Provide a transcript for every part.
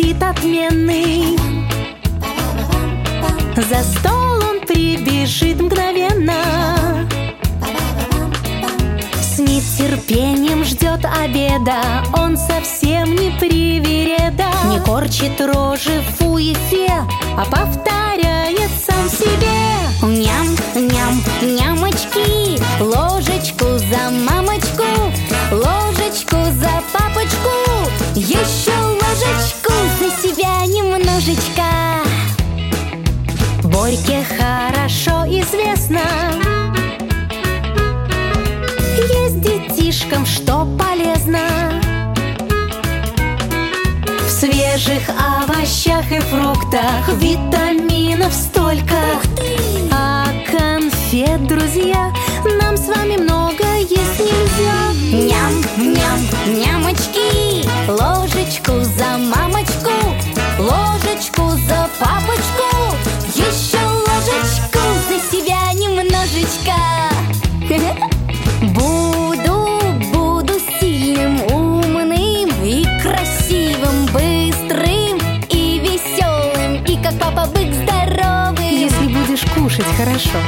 аппетит отменный. За стол он прибежит мгновенно, с нетерпением ждет обеда. Он совсем не привереда, не корчит рожи фу-и-фе, а повторяет сам себе: ням, ням, нямочки, ложечку за мамочку, ложечку за папочку, еще ложечку за себя немножечко. Борьке хорошо известно, есть детишкам что полезно. В свежих овощах и фруктах витаминов столько, а конфет, друзья, нам с вами много есть нельзя. Ням, ням, нямочки, ложечку за мамочку, ложечку за папочку, еще ложечку за себя немножечко. Буду сильным, умным и красивым, быстрым и веселым, и как папа бык здоровым. Если будешь кушать хорошо.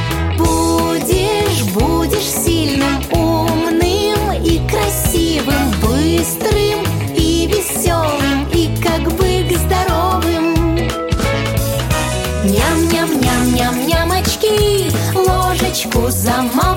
Будешь сильным, умным и красивым, быстрым и веселым, и как бык здоровым. Ням-ням-ням-ням-нямочки, ложечку за мамочку,